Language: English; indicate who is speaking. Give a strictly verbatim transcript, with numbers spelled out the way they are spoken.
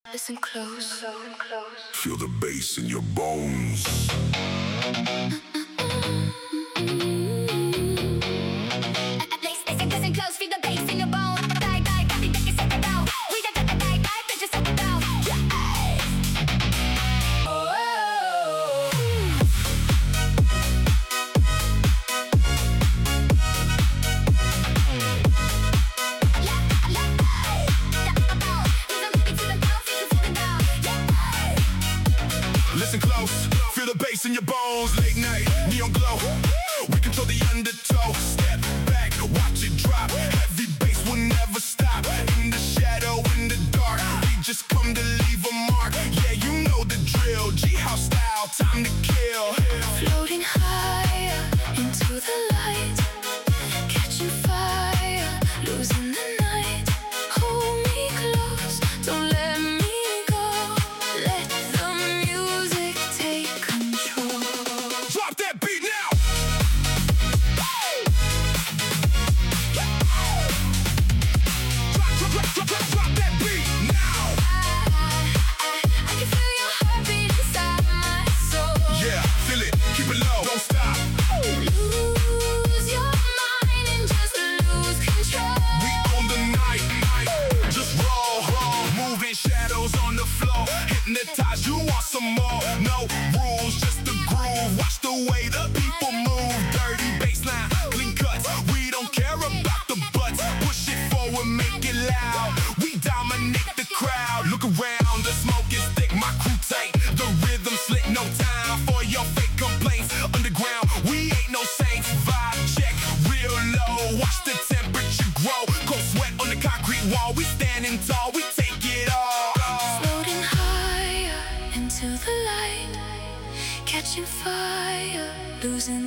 Speaker 1: Listen close, close.
Speaker 2: Feel the bass in your bones.
Speaker 1: Listen, listen close, feel the bass in your bones. Die, die, die, die, set it down. We die, die, die, die, bitch, just set it down. Oh,
Speaker 2: Listen close, feel the bass in your bones. Late night, neon glow. We control the undertow. Step back, watch it drop. Heavy bass will never stop. In the shadow, in the dark, we just come to leave a mark. Yeah, you know the drill. G-House style, time to kill.
Speaker 1: floating higher into the light, catching fire, losing the night. Hold me close, don't let me go. Let the music take control.
Speaker 2: Drop that beat now. Drop, drop, drop, drop, drop, drop that beat now.
Speaker 1: I, I can feel your heartbeat inside my soul.
Speaker 2: Yeah, feel it, keep it low, don't stop.
Speaker 1: Lose your mind and just lose control.
Speaker 2: We on the night, night, just roll, roll. Moving shadows on the floor, hypnotize, you want some more. No rules, just the groove. Watch the way the people move. Dirty bassline, clean cuts. We don't care about the butts. Push it forward, make it loud. We dominate the crowd. Look around, the smoke is thick, my crew tight. The rhythm slick, no time for your fake complaints. Underground, we ain't no saints. Vibe check, real low. Watch the temperature grow. Cold sweat on the concrete wall. We standing tall, we take it all.
Speaker 1: Floating higher into the light, catching fire, losing